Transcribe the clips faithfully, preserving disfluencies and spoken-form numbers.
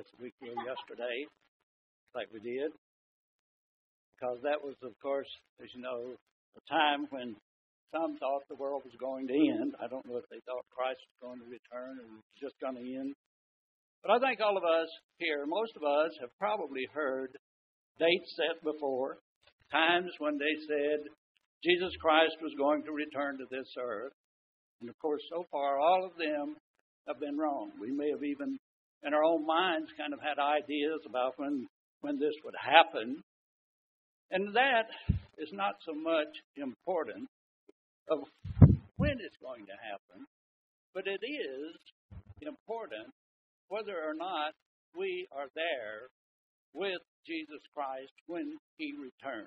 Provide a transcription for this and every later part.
guess a week ago yesterday, like we did, because that was, of course, as you know, a time when some thought the world was going to end. I don't know if they thought Christ was going to return or it was just going to end. But I think all of us here, most of us, have probably heard dates set before, times when they said Jesus Christ was going to return to this earth. And, of course, so far, all of them have been wrong. We may have even, in our own minds, kind of had ideas about when, when this would happen. And that is not so much important of when it's going to happen, but it is important whether or not we are there with Jesus Christ when He returns.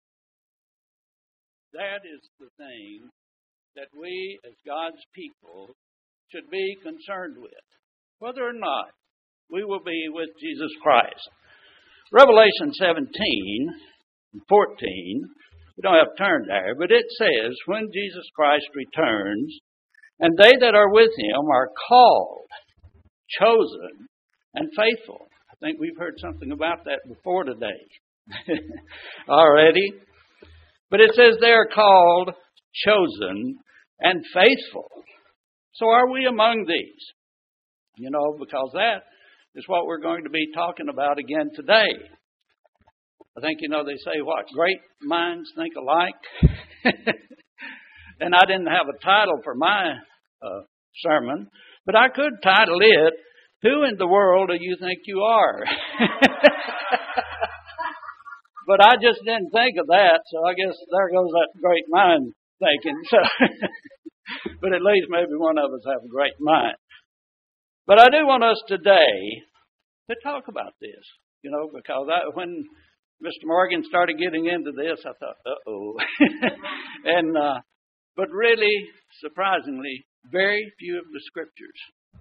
That is the thing that we as God's people should be concerned with, whether or not we will be with Jesus Christ. Revelation seventeen and fourteen, we don't have to turn there, but it says, when Jesus Christ returns, and they that are with Him are called, chosen, and faithful. I think we've heard something about that before today already. But it says they are called, chosen, and faithful. So are we among these? You know, because that is what we're going to be talking about again today. I think, you know, they say, what, great minds think alike? And I didn't have a title for my uh, sermon, but I could title it, Who in the World Do You Think You Are? But I just didn't think of that, so I guess there goes that great mind thinking. So, but at least maybe one of us have a great mind. But I do want us today to talk about this, you know, because I, when Mister Morgan started getting into this, I thought, uh-oh. and uh, but really, surprisingly, very few of the scriptures,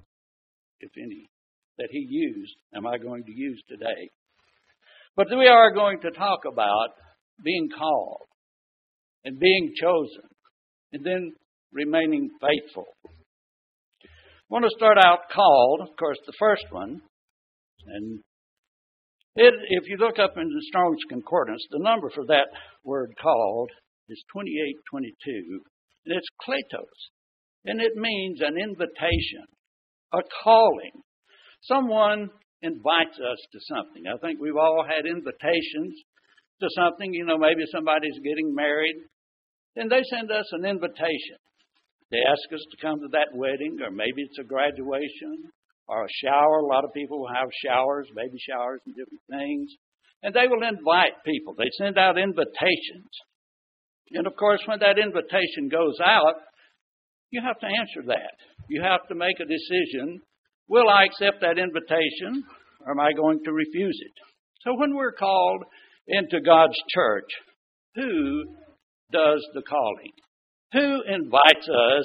if any, that he used am I going to use today. But we are going to talk about being called and being chosen and then remaining faithful. I want to start out called, of course, the first one. And it, if you look up in the Strong's Concordance, the number for that word called is twenty-eight twenty-two. And it's kletos. And it means an invitation, a calling. Someone invites us to something. I think we've all had invitations to something. You know, maybe somebody's getting married, and they send us an invitation. They ask us to come to that wedding, or maybe it's a graduation or a shower. A lot of people will have showers, baby showers and different things. And they will invite people. They send out invitations. And, of course, when that invitation goes out, you have to answer that. You have to make a decision. Will I accept that invitation, or am I going to refuse it? So when we're called into God's church, who does the calling? Who invites us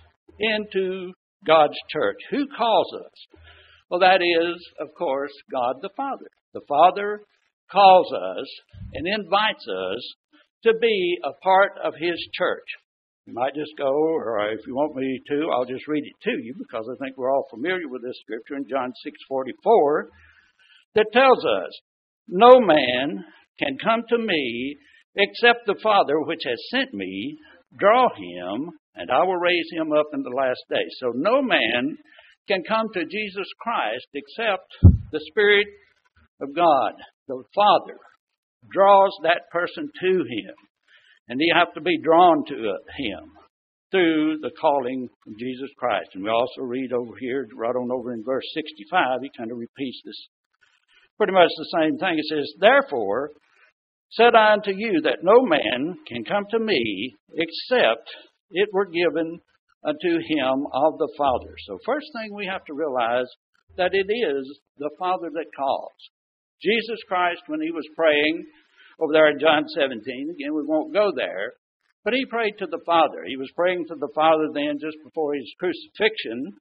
into God's church? Who calls us? Well, that is, of course, God the Father. The Father calls us and invites us to be a part of His church. You might just go, or if you want me to, I'll just read it to you, because I think we're all familiar with this scripture in John six forty-four that tells us, no man can come to me except the Father which has sent me draw him, and I will raise him up in the last day. So no man can come to Jesus Christ except the Spirit of God, the Father, draws that person to Him. And you have to be drawn to Him through the calling of Jesus Christ. And we also read over here, right on over in verse sixty-five, he kind of repeats this, pretty much the same thing. It says, therefore, said I unto you that no man can come to me except it were given unto him of the Father. So first thing we have to realize that it is the Father that calls. Jesus Christ, when He was praying over there in John seventeen, again, we won't go there, but He prayed to the Father. He was praying to the Father then just before His crucifixion.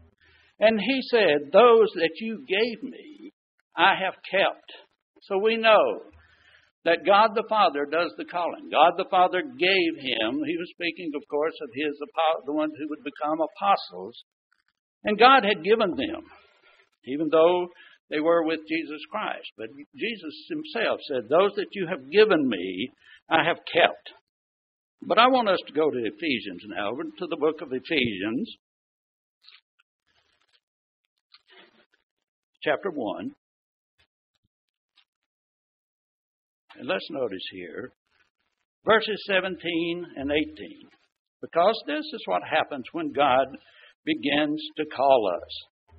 And He said, those that you gave me, I have kept. So we know that God the Father does the calling. God the Father gave Him. He was speaking, of course, of His, the ones who would become apostles. And God had given them, even though They were with Jesus Christ. But Jesus himself said, those that you have given me, I have kept. But I want us to go to Ephesians now, over to the book of Ephesians, chapter one. And let's notice here, verses seventeen and eighteen. Because this is what happens when God begins to call us.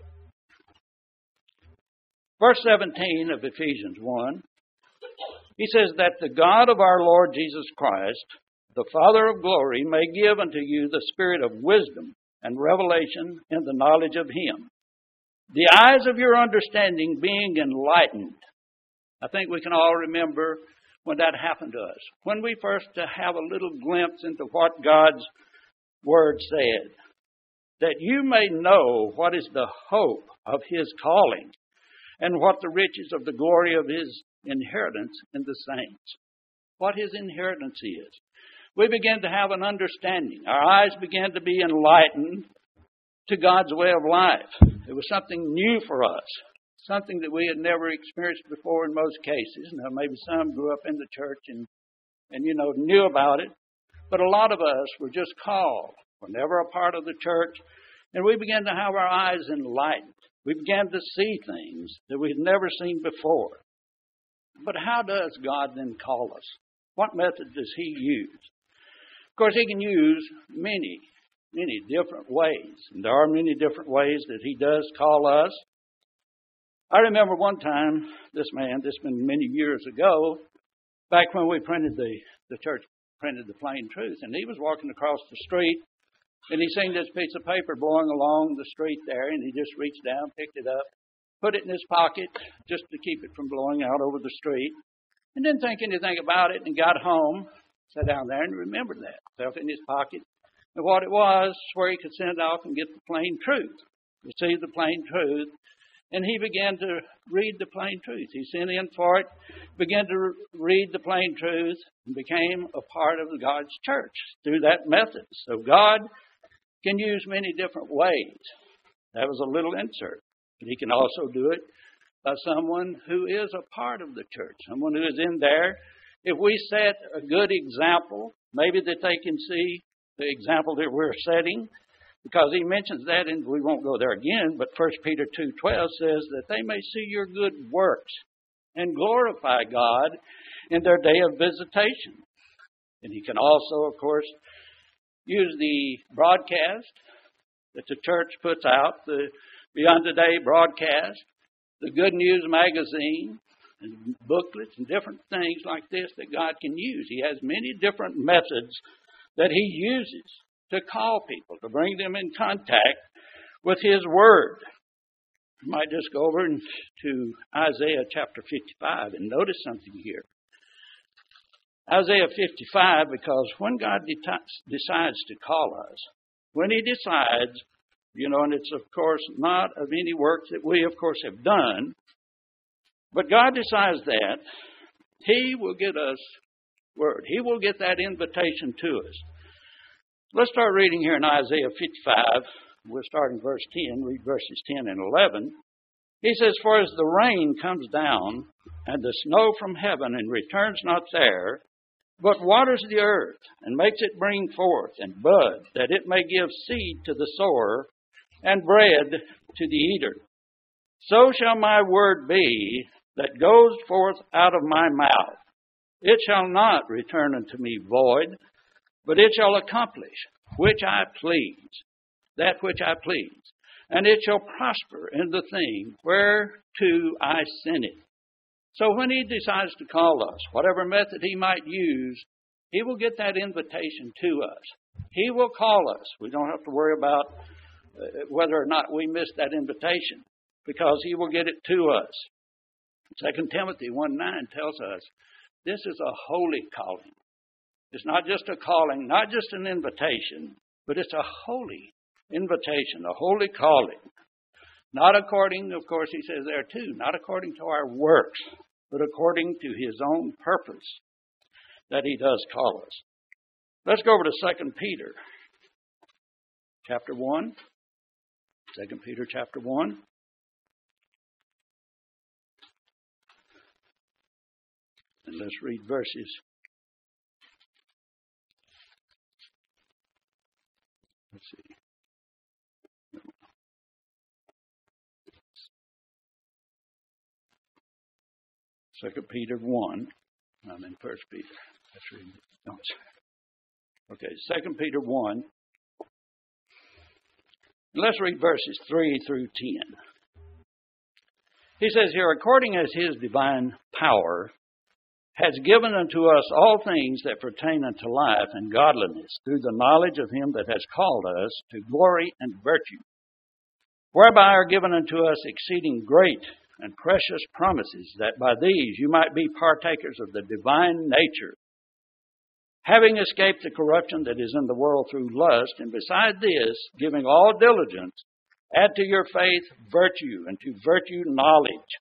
Verse seventeen of Ephesians one, he says that the God of our Lord Jesus Christ, the Father of glory, may give unto you the spirit of wisdom and revelation in the knowledge of Him, the eyes of your understanding being enlightened. I think we can all remember when that happened to us. When we first have a little glimpse into what God's Word said, that you may know what is the hope of His calling and what the riches of the glory of His inheritance in the saints. What His inheritance is. We began to have an understanding. Our eyes began to be enlightened to God's way of life. It was something new for us. Something that we had never experienced before in most cases. Now, maybe some grew up in the church and, and, you know, knew about it. But a lot of us were just called. We're never a part of the church. And we began to have our eyes enlightened. We began to see things that we'd never seen before. But how does God then call us? What method does He use? Of course, He can use many, many different ways. And there are many different ways that He does call us. I remember one time, this man, this has been many years ago, back when we printed the, the church printed the Plain Truth, and he was walking across the street, and he seen this piece of paper blowing along the street there, and he just reached down, picked it up, put it in his pocket, just to keep it from blowing out over the street, and didn't think anything about it, and got home, sat down there, and remembered that, felt in his pocket, and what it was, where he could send off and get the Plain Truth, receive the Plain Truth. And he began to read the Plain Truth. He sent in for it, began to re- read the Plain Truth, and became a part of God's church through that method. So God can use many different ways. That was a little insert. But He can also do it by someone who is a part of the church, someone who is in there. If we set a good example, maybe that they can see the example that we're setting. Because he mentions that, and we won't go there again, but First Peter two twelve says that they may see your good works and glorify God in their day of visitation. And He can also, of course, use the broadcast that the church puts out, the Beyond the Day broadcast, the Good News magazine, and booklets and different things like this that God can use. He has many different methods that He uses to call people, to bring them in contact with His Word. You might just go over to Isaiah chapter fifty-five and notice something here. Isaiah fifty-five, because when God de- decides to call us, when He decides, you know, and it's of course not of any work that we of course have done, but God decides that, He will get us Word. He will get that invitation to us. Let's start reading here in Isaiah fifty-five. We'll start in verse ten, read verses ten and eleven. He says, for as the rain comes down and the snow from heaven and returns not there, but waters the earth and makes it bring forth and bud, that it may give seed to the sower and bread to the eater. So shall my word be that goes forth out of my mouth. It shall not return unto me void, but it shall accomplish which I please, that which I please. And it shall prosper in the thing whereto I send it. So when He decides to call us, whatever method He might use, He will get that invitation to us. He will call us. We don't have to worry about whether or not we miss that invitation, because He will get it to us. Second Timothy one nine tells us this is a holy calling. It's not just a calling, not just an invitation, but it's a holy invitation, a holy calling. Not according, of course, he says there too, not according to our works, but according to His own purpose that He does call us. Let's go over to Second Peter chapter one. Second Peter chapter one. And let's read verses. Let's see. Second Peter one. I'm in First Peter. Let's read it. No, okay, Second Peter one. Let's read verses three through ten. He says here, according as his divine power has given unto us all things that pertain unto life and godliness, through the knowledge of him that has called us to glory and virtue, whereby are given unto us exceeding great and precious promises, that by these you might be partakers of the divine nature, having escaped the corruption that is in the world through lust, and beside this, giving all diligence, add to your faith virtue, and to virtue knowledge,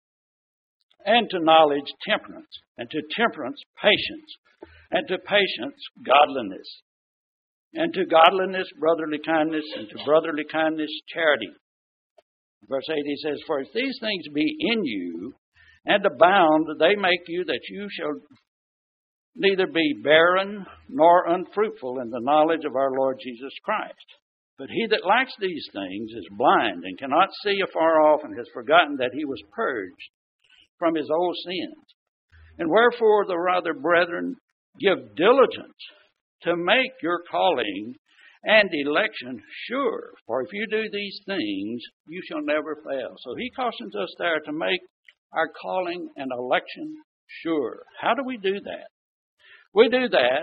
and to knowledge temperance, and to temperance patience, and to patience godliness, and to godliness brotherly kindness, and to brotherly kindness charity. Verse eight, he says, for if these things be in you, and abound, they make you that you shall neither be barren nor unfruitful in the knowledge of our Lord Jesus Christ. But he that lacks these things is blind, and cannot see afar off, and has forgotten that he was purged from his old sins. And wherefore the rather, brethren, give diligence to make your calling and election sure. For if you do these things, you shall never fail. So he cautions us there to make our calling and election sure. How do we do that? We do that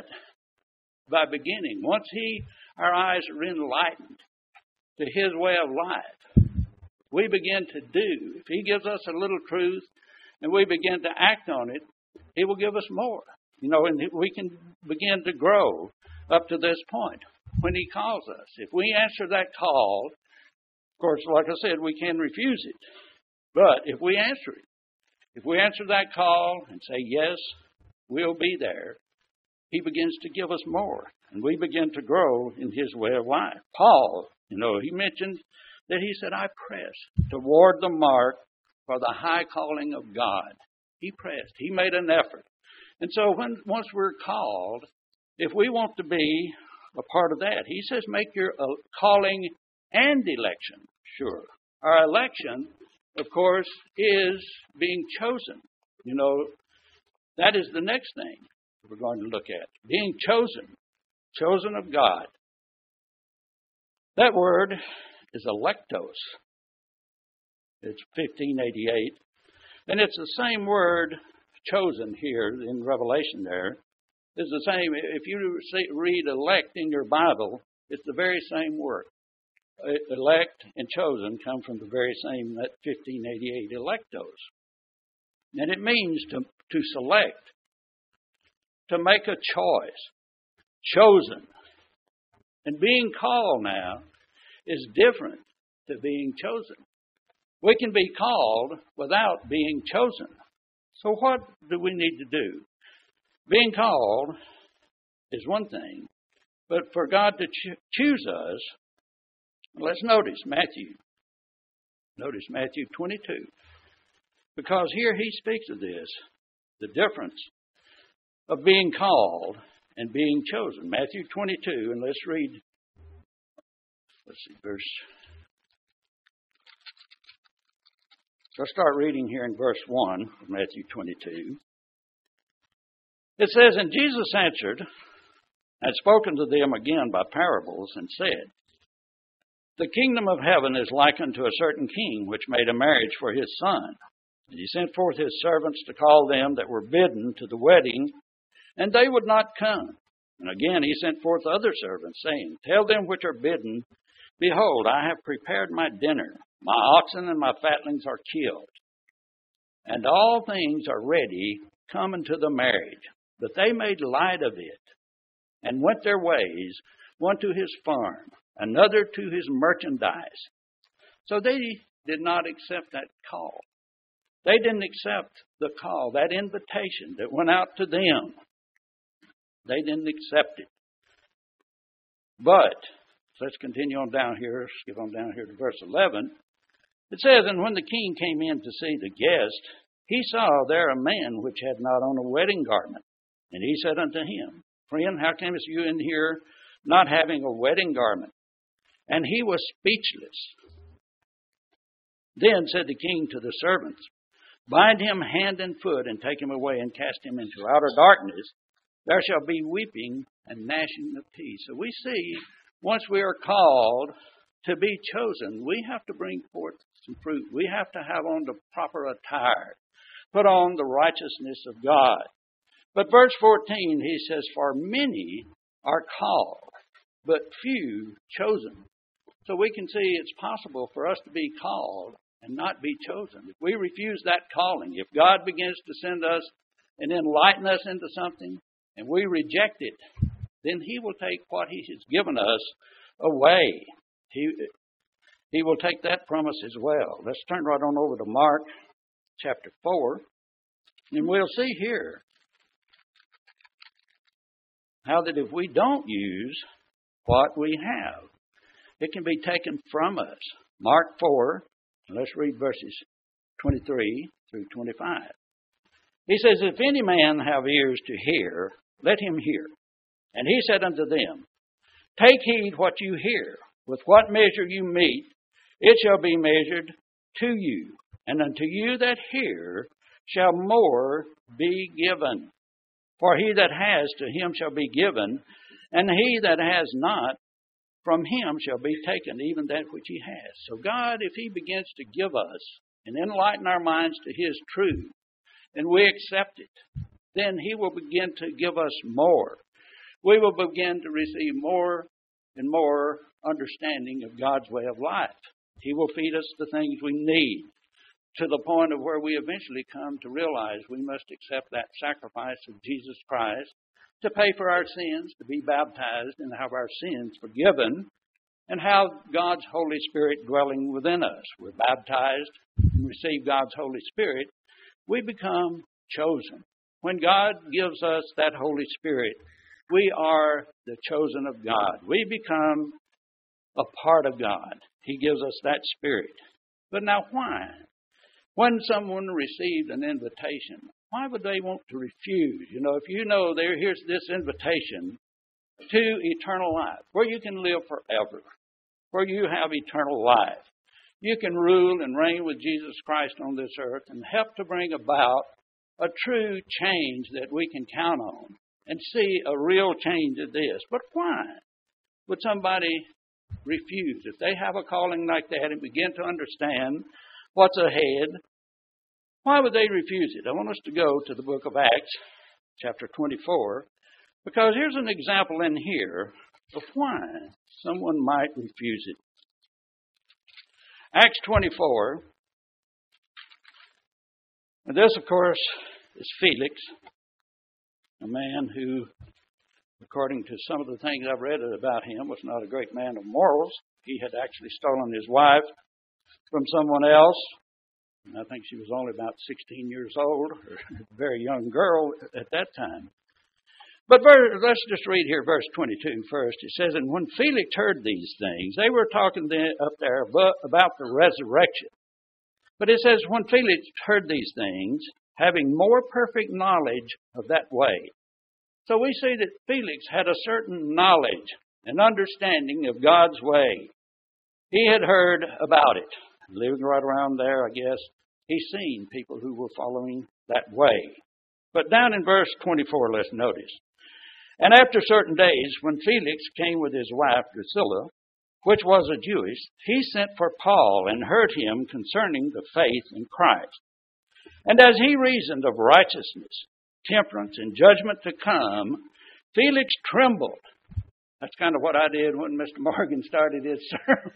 by beginning. Once he, our eyes are enlightened to his way of life, we begin to do. If he gives us a little truth and we begin to act on it, he will give us more. You know, and we can begin to grow up to this point when he calls us. If we answer that call, of course, like I said, we can refuse it. But if we answer it, if we answer that call and say, yes, we'll be there, he begins to give us more. And we begin to grow in his way of life. Paul, you know, he mentioned that he said, I press toward the mark for the high calling of God. He pressed. He made an effort. And so when once we're called, if we want to be a part of that, he says make your uh, calling and election sure. Our election, of course, is being chosen. You know, that is the next thing we're going to look at. Being chosen. Chosen of God. That word is electos. It's fifteen eighty-eight. And it's the same word chosen here in Revelation there. It's the same. If you see, read elect in your Bible, it's the very same word. Elect and chosen come from the very same, that fifteen eighty-eight, electos. And it means to, to select, to make a choice, chosen. And being called now is different to being chosen. We can be called without being chosen. So what do we need to do? Being called is one thing, but for God to cho- choose us, let's notice Matthew. Notice Matthew twenty-two. Because here he speaks of this, the difference of being called and being chosen. Matthew twenty-two, and let's read, let's see, verse. Let's start reading here in verse one of Matthew twenty-two. It says, and Jesus answered, had spoken to them again by parables, and said, the kingdom of heaven is like unto a certain king, which made a marriage for his son. And he sent forth his servants to call them that were bidden to the wedding, and they would not come. And again he sent forth other servants, saying, tell them which are bidden, behold, I have prepared my dinner. My oxen and my fatlings are killed, and all things are ready, come unto the marriage. But they made light of it, and went their ways, one to his farm, another to his merchandise. So they did not accept that call. They didn't accept the call, that invitation that went out to them. They didn't accept it. But, let's continue on down here, skip on down here to verse eleven. It says, and when the king came in to see the guest, he saw there a man which had not on a wedding garment. And he said unto him, Friend, how camest you in here not having a wedding garment? And he was speechless. Then said the king to the servants, Bind him hand and foot, and take him away, and cast him into outer darkness. There shall be weeping and gnashing of teeth. So we see, once we are called to be chosen, we have to bring forth some fruit. We have to have on the proper attire, put on the righteousness of God. But verse fourteen, he says, For many are called, but few chosen. So we can see it's possible for us to be called and not be chosen. If we refuse that calling, if God begins to send us and enlighten us into something, and we reject it, then He will take what He has given us away. He, he will take that from us as well. Let's turn right on over to Mark chapter four, and we'll see here how that if we don't use what we have, it can be taken from us. Mark four, let's read verses twenty-three through twenty-five. He says, If any man have ears to hear, let him hear. And he said unto them, Take heed what you hear. With what measure you meet, it shall be measured to you. And unto you that hear shall more be given. For he that has, to him shall be given, and he that has not, from him shall be taken even that which he has. So God, if He begins to give us and enlighten our minds to His truth, and we accept it, then He will begin to give us more. We will begin to receive more and more understanding of God's way of life. He will feed us the things we need, to the point of where we eventually come to realize we must accept that sacrifice of Jesus Christ to pay for our sins, to be baptized and have our sins forgiven, and have God's Holy Spirit dwelling within us. We're baptized and receive God's Holy Spirit. We become chosen. When God gives us that Holy Spirit, we are the chosen of God. We become a part of God. He gives us that Spirit. But now why? When someone received an invitation, why would they want to refuse? You know, if you know there, here's this invitation to eternal life, where you can live forever, where you have eternal life. You can rule and reign with Jesus Christ on this earth and help to bring about a true change that we can count on and see a real change in this. But why would somebody refuse? If they have a calling like that and begin to understand what's ahead, why would they refuse it? I want us to go to the book of Acts, chapter twenty-four, because here's an example in here of why someone might refuse it. Acts twenty-four, and this, of course, is Felix, a man who, according to some of the things I've read about him, was not a great man of morals. He had actually stolen his wife from someone else. And I think she was only about sixteen years old, or a very young girl at that time. But let's just read here verse twenty-two first. It says, And when Felix heard these things, they were talking up there about the resurrection. But it says, when Felix heard these things, having more perfect knowledge of that way. So we see that Felix had a certain knowledge and understanding of God's way. He had heard about it. Living right around there, I guess, he's seen people who were following that way. But down in verse twenty-four, let's notice. And after certain days, when Felix came with his wife Drusilla, which was a Jewess, he sent for Paul and heard him concerning the faith in Christ. And as he reasoned of righteousness, temperance, and judgment to come, Felix trembled. That's kind of what I did when Mister Morgan started his sermon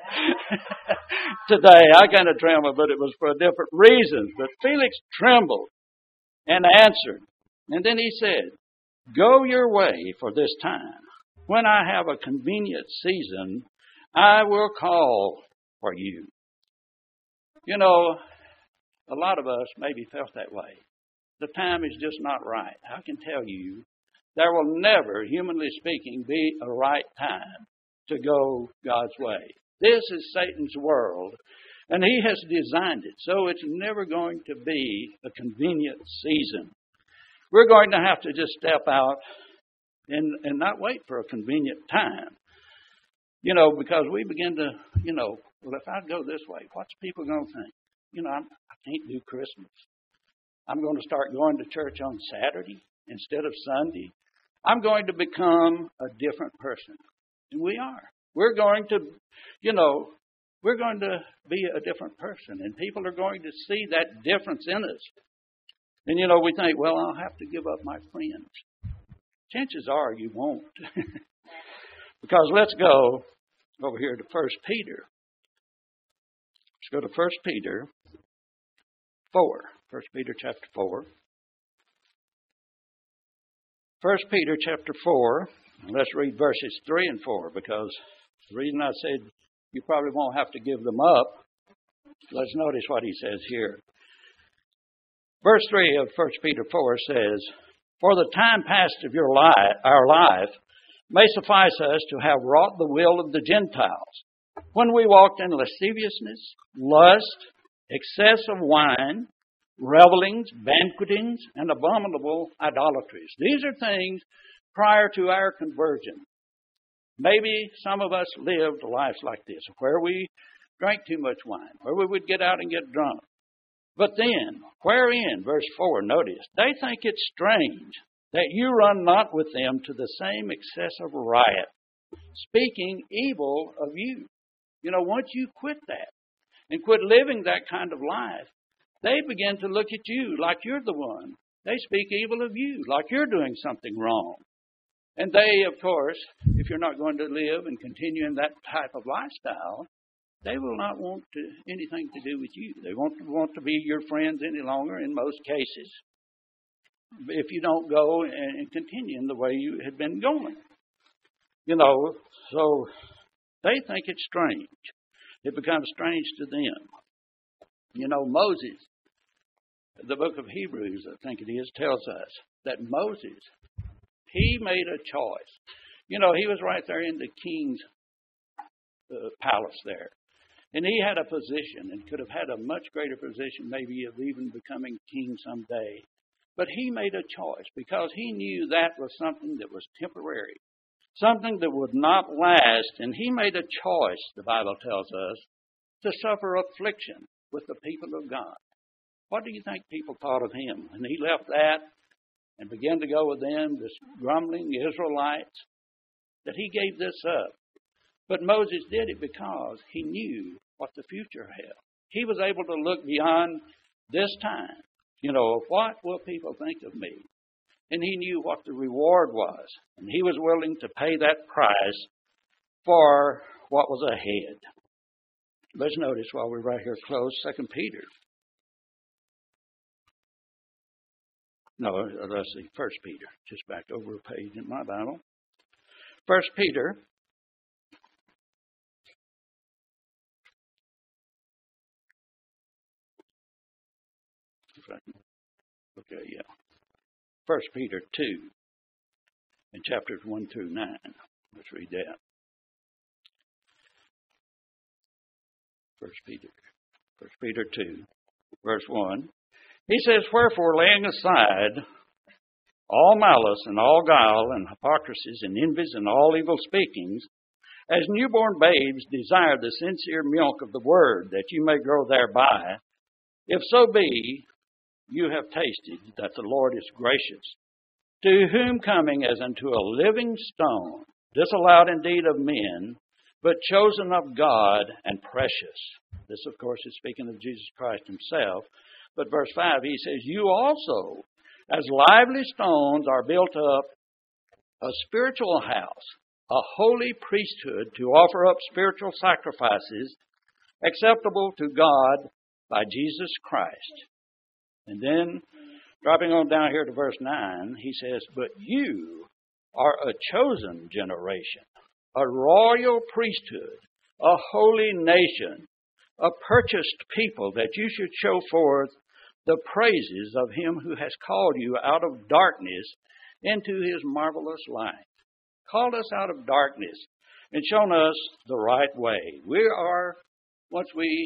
today. I kind of trembled, but it was for different reasons. But Felix trembled and answered. And then he said, Go your way for this time. When I have a convenient season, I will call for you. You know, a lot of us maybe felt that way. The time is just not right. I can tell you, there will never, humanly speaking, be a right time to go God's way. This is Satan's world, And He has designed it so it's never going to be a convenient season. We're going to have to just step out and, and not wait for a convenient time. You know, because we begin to, you know, well, if I go this way, what's people going to think? You know, I'm, I can't do Christmas. I'm going to start going to church on Saturday instead of Sunday. I'm going to become a different person. And we are. We're going to, you know, we're going to be a different person. And people are going to see that difference in us. And, you know, we think, well, I'll have to give up my friends. Chances are you won't. Because let's go over here to First Peter. Let's go to First Peter four. First Peter chapter four. First Peter chapter four. Let's read verses three and four, because the reason I said you probably won't have to give them up, let's notice what he says here. Verse three of First Peter four says, "For the time past of your life, our life may suffice us to have wrought the will of the Gentiles, when we walked in lasciviousness, lust, excess of wine, revelings, banquetings, and abominable idolatries." These are things prior to our conversion. Maybe some of us lived lives like this, where we drank too much wine, where we would get out and get drunk. But then, wherein, verse four, notice, they think it strange that you run not with them to the same excessive riot, speaking evil of you. You know, once you quit that and quit living that kind of life, they begin to look at you like you're the one. They speak evil of you, like you're doing something wrong. And they, of course, if you're not going to live and continue in that type of lifestyle, they will not want to, anything to do with you. They won't want to be your friends any longer in most cases, if you don't go and continue in the way you had been going. You know, so they think it's strange. It becomes strange to them. You know, Moses, the book of Hebrews, I think it is, tells us that Moses, he made a choice. You know, he was right there in the king's uh, palace there. And he had a position and could have had a much greater position, maybe of even becoming king someday. But he made a choice because he knew that was something that was temporary, something that would not last. And he made a choice, the Bible tells us, to suffer affliction with the people of God. What do you think people thought of him? And he left that and began to go with them, this grumbling Israelites, that he gave this up. But Moses did it because he knew what the future held. He was able to look beyond this time. You know, what will people think of me? And he knew what the reward was. And he was willing to pay that price for what was ahead. Let's notice while we're right here close, Second Peter. No, let's see, First Peter. Just back over a page in my Bible. First Peter. Okay, yeah. First Peter two, in chapters one through nine. Let's read that. First Peter, First Peter two, verse one. He says, "Wherefore, laying aside all malice and all guile and hypocrisies and envies and all evil speakings, as newborn babes desire the sincere milk of the word, that you may grow thereby, if so be you have tasted that the Lord is gracious, to whom coming as unto a living stone, disallowed indeed of men, but chosen of God and precious." This, of course, is speaking of Jesus Christ himself. But verse five, he says, "You also, as lively stones, are built up a spiritual house, a holy priesthood, to offer up spiritual sacrifices acceptable to God by Jesus Christ." And then, dropping on down here to verse nine, he says, "But you are a chosen generation, a royal priesthood, a holy nation, a purchased people, that you should show forth the praises of him who has called you out of darkness into his marvelous light." Called us out of darkness and shown us the right way. We are, once we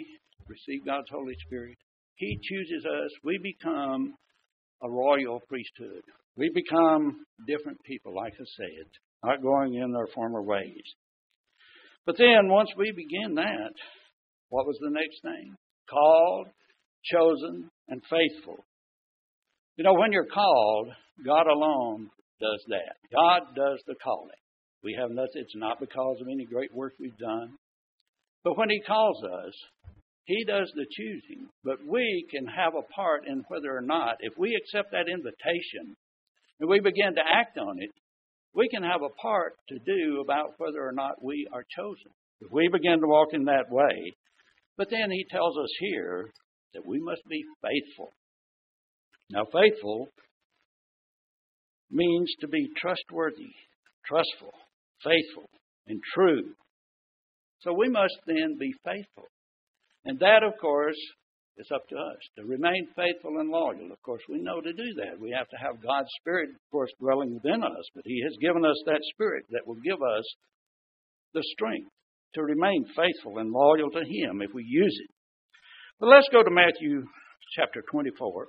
receive God's Holy Spirit, He chooses us. We become a royal priesthood. We become different people, like I said, not going in their former ways. But then once we begin that, what was the next thing? Called, chosen, and faithful. You know, when you're called, God alone does that. God does the calling. We have nothing. It's not because of any great work we've done. But when He calls us, He does the choosing. But we can have a part in whether or not, if we accept that invitation and we begin to act on it, we can have a part to do about whether or not we are chosen. If we begin to walk in that way, but then He tells us here that we must be faithful. Now, faithful means to be trustworthy, trustful, faithful, and true. So we must then be faithful. And that, of course, is up to us to remain faithful and loyal. Of course, we know to do that. We have to have God's Spirit, of course, dwelling within us. But He has given us that Spirit that will give us the strength to remain faithful and loyal to Him if we use it. But let's go to Matthew chapter twenty-four.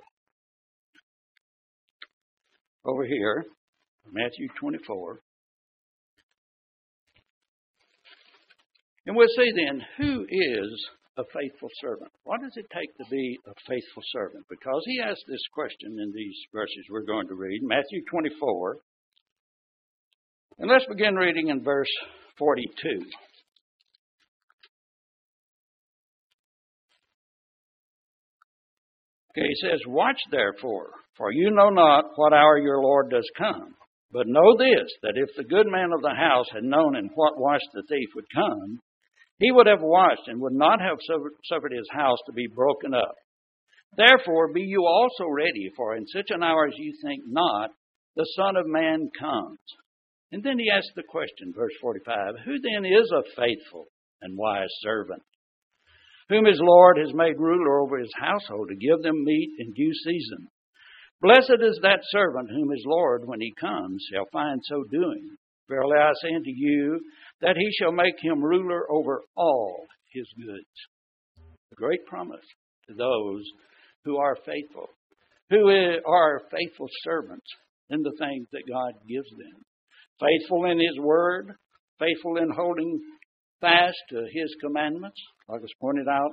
Over here, Matthew twenty-four. And we'll see then, who is a faithful servant? What does it take to be a faithful servant? Because He asked this question in these verses we're going to read, Matthew twenty-four. And let's begin reading in verse forty-two. Okay, He says, "Watch therefore, for you know not what hour your Lord does come. But know this, that if the good man of the house had known in what watch the thief would come, he would have watched and would not have suffered his house to be broken up. Therefore be you also ready, for in such an hour as you think not, the Son of Man comes." And then He asks the question, verse forty-five, "Who then is a faithful and wise servant, whom his Lord has made ruler over his household to give them meat in due season? Blessed is that servant whom his Lord, when He comes, shall find so doing. Verily I say unto you, that He shall make him ruler over all His goods." A great promise to those who are faithful, who are faithful servants in the things that God gives them. Faithful in His word, faithful in holding fast to His commandments, like was pointed out.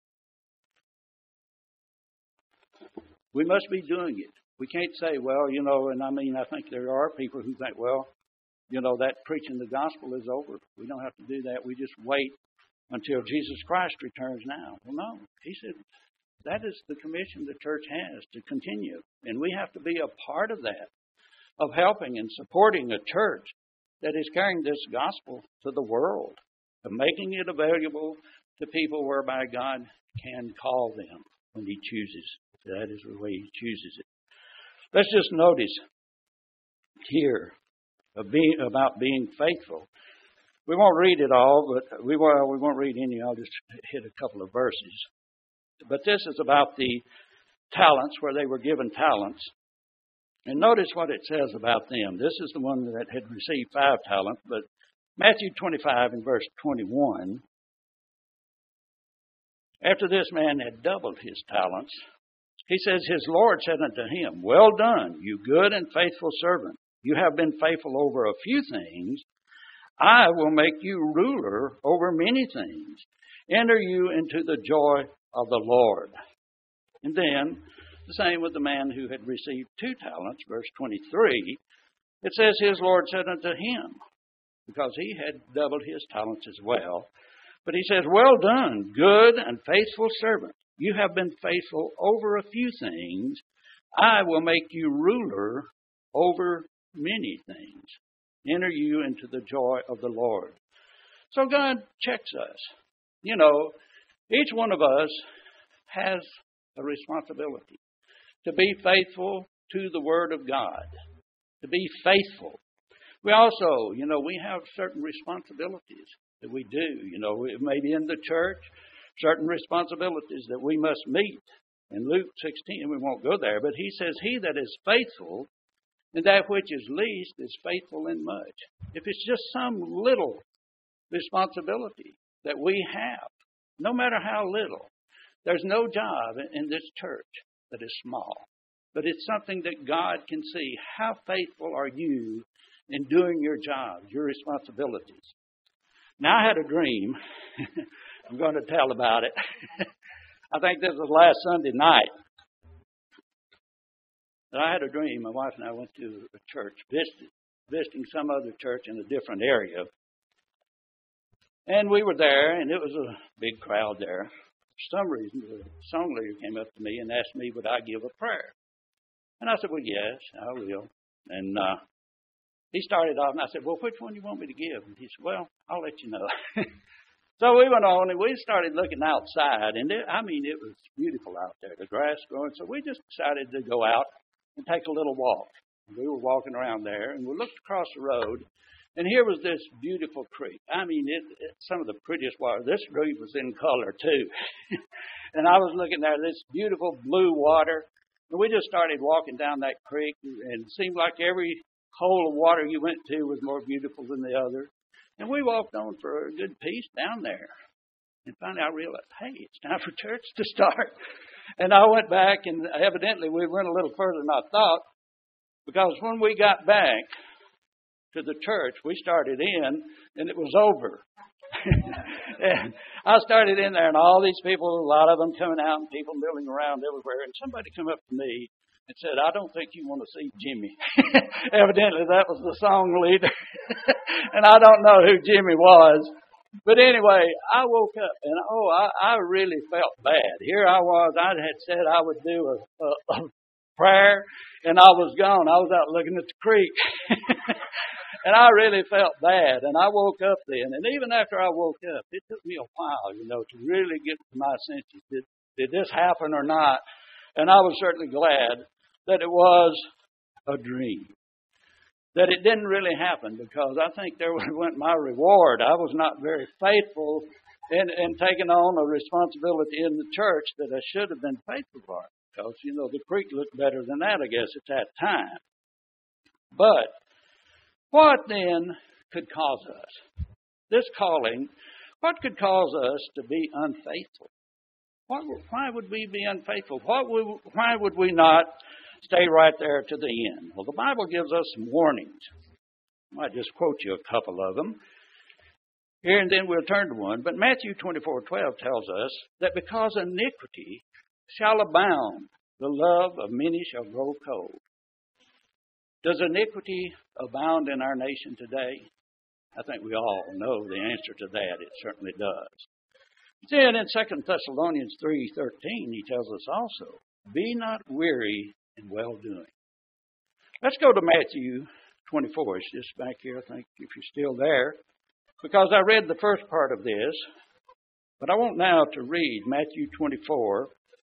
We must be doing it. We can't say, well, you know, and I mean, I think there are people who think, well, you know, that preaching the gospel is over. We don't have to do that. We just wait until Jesus Christ returns now. Well, no. He said that is the commission the church has, to continue. And we have to be a part of that, of helping and supporting a church that is carrying this gospel to the world, of making it available to people whereby God can call them when He chooses. That is the way He chooses it. Let's just notice here of being, about being faithful. We won't read it all, but we, well, we won't read any. I'll just hit a couple of verses. But this is about the talents, where they were given talents. And notice what it says about them. This is the one that had received five talents, but Matthew twenty-five and verse twenty-one. After this man had doubled his talents, he says, his Lord said unto him, "Well done, you good and faithful servant. You have been faithful over a few things. I will make you ruler over many things. Enter you into the joy of the Lord." And then, the same with the man who had received two talents, verse twenty-three. It says, his Lord said unto him, because he had doubled his talents as well. But He says, "Well done, good and faithful servant. You have been faithful over a few things. I will make you ruler over many things. Enter you into the joy of the Lord." So God checks us. You know, each one of us has a responsibility to be faithful to the Word of God, to be faithful. We also, you know, we have certain responsibilities that we do. You know, maybe in the church, certain responsibilities that we must meet. In Luke sixteen, we won't go there, but He says, "He that is faithful in that which is least is faithful in much." If it's just some little responsibility that we have, no matter how little, There's no job in this church that is small, but it's something that God can see. How faithful are you in doing your job, your responsibilities? Now, I had a dream. I'm going to tell about it. I think this was last Sunday night. I had a dream. My wife and I went to a church, visited, visiting some other church in a different area. And we were there, and it was a big crowd there. For some reason, the song leader came up to me and asked me, would I give a prayer? And I said, well, yes, I will. And uh, he started off, and I said, well, which one do you want me to give? And he said, well, I'll let you know. So we went on, and we started looking outside. And it, I mean, it was beautiful out there, the grass growing. So we just decided to go out and take a little walk. We were walking around there, and we looked across the road, and here was this beautiful creek. I mean, it, it some of the prettiest water. This creek was in color, too. And I was looking at this beautiful blue water, and we just started walking down that creek, and it seemed like every hole of water you went to was more beautiful than the other. And we walked on for a good piece down there. And finally I realized, hey, it's time for church to start. And I went back, and evidently we went a little further than I thought, because when we got back to the church, we started in, and it was over. And I started in there, and all these people, a lot of them coming out, and people milling around everywhere. And somebody come up to me and said, I don't think you want to see Jimmy. Evidently, that was the song leader. And I don't know who Jimmy was. But anyway, I woke up, and oh, I, I really felt bad. Here I was. I had said I would do a, a, a prayer, and I was gone. I was out looking at the creek. And I really felt bad. And I woke up then. And even after I woke up, it took me a while, you know, to really get to my senses. Did, did this happen or not? And I was certainly glad that it was a dream. That it didn't really happen, because I think there went my reward. I was not very faithful in, in taking on a responsibility in the church that I should have been faithful for. Because, you know, the creek looked better than that, I guess, at that time. But what then could cause us? This calling, what could cause us to be unfaithful? What, why would we be unfaithful? What would, why would we not stay right there to the end? Well, the Bible gives us some warnings. I might just quote you a couple of them here, and then we'll turn to one. But Matthew twenty-four twelve tells us that because iniquity shall abound, the love of many shall grow cold. Does iniquity abound in our nation today? I think we all know the answer to that. It certainly does. Then in Second Thessalonians three thirteen, he tells us also, be not weary in well-doing. Let's go to Matthew twenty-four. It's just back here, I think, if you're still there, because I read the first part of this, but I want now to read Matthew twenty-four,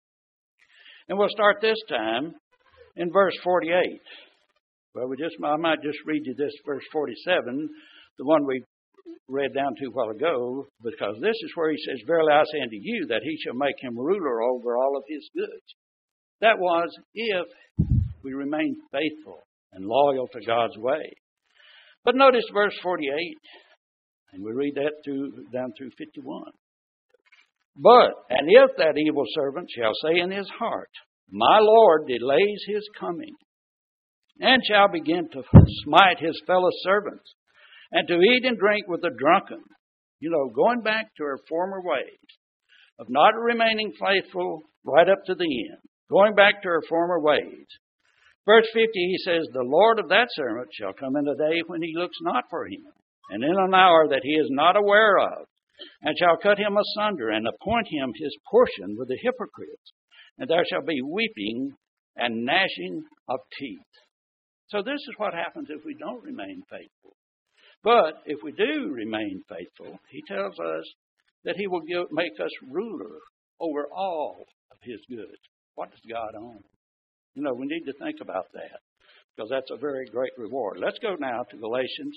and we'll start this time in verse forty-eight. Well, we just I might just read you this verse forty-seven, the one we read down to a while ago, because this is where he says, verily I say unto you, that he shall make him ruler over all of his goods. That was if we remain faithful and loyal to God's way. But notice verse forty-eight, and we read that through, down through fifty-one. But, and if that evil servant shall say in his heart, my Lord delays his coming, and shall begin to smite his fellow servants, and to eat and drink with the drunken, you know, going back to her former ways, of not remaining faithful right up to the end, going back to her former ways. Verse fifty, he says, the Lord of that servant shall come in a day when he looks not for him, and in an hour that he is not aware of, and shall cut him asunder, and appoint him his portion with the hypocrites. And there shall be weeping and gnashing of teeth. So this is what happens if we don't remain faithful. But if we do remain faithful, he tells us that he will give, make us ruler over all of his goods. What does God own? You know, we need to think about that, because that's a very great reward. Let's go now to Galatians.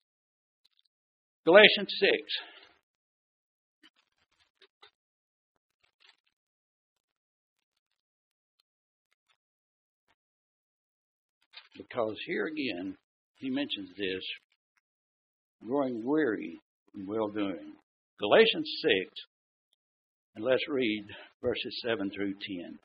Galatians six. Because here again, he mentions this, growing weary in well-doing. Galatians six, and let's read verses seven through ten.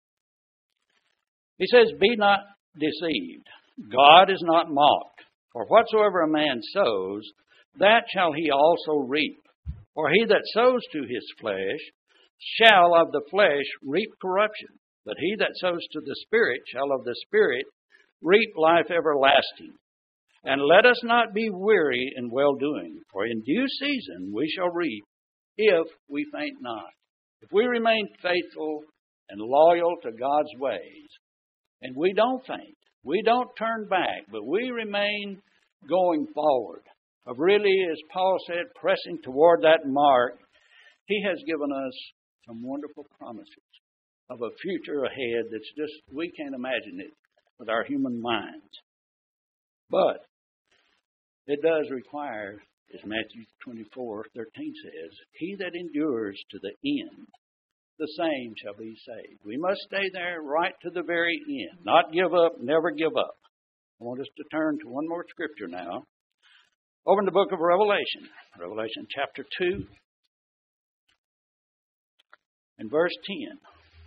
He says, "Be not deceived. God is not mocked. For whatsoever a man sows, that shall he also reap. For he that sows to his flesh shall of the flesh reap corruption. But he that sows to the Spirit shall of the Spirit reap life everlasting. And let us not be weary in well-doing, for in due season we shall reap, if we faint not." If we remain faithful and loyal to God's ways, and we don't faint, we don't turn back, but we remain going forward, of really, as Paul said, pressing toward that mark, He has given us some wonderful promises of a future ahead that's just, we can't imagine it with our human minds. But it does require, as Matthew twenty-four thirteen says, "He that endures to the end, the same shall be saved." We must stay there right to the very end. Not give up, never give up. I want us to turn to one more scripture now. Over in the book of Revelation, Revelation chapter two and verse ten.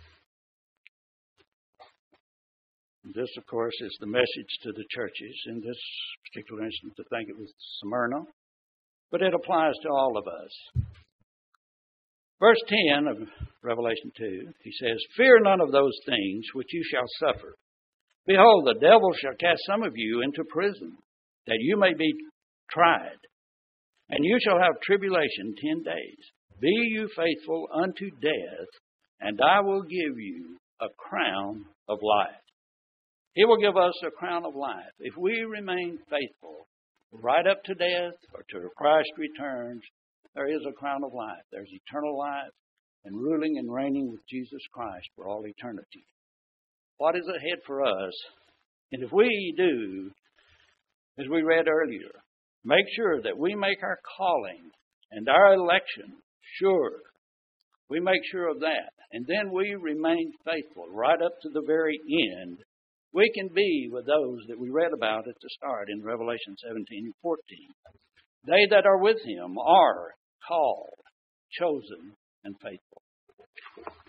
This, of course, is the message to the churches. In this particular instance, I think it was Smyrna. But it applies to all of us. Verse ten of Revelation two, he says, "Fear none of those things which you shall suffer. Behold, the devil shall cast some of you into prison, that you may be tried. And you shall have tribulation ten days. Be you faithful unto death, and I will give you a crown of life." He will give us a crown of life. If we remain faithful right up to death or till Christ returns, there is a crown of life. There's eternal life and ruling and reigning with Jesus Christ for all eternity. What is ahead for us? And if we do, as we read earlier, make sure that we make our calling and our election sure. We make sure of that. And then we remain faithful right up to the very end. We can be with those that we read about at the start in Revelation seventeen and fourteen. They that are with Him are called, chosen, and faithful.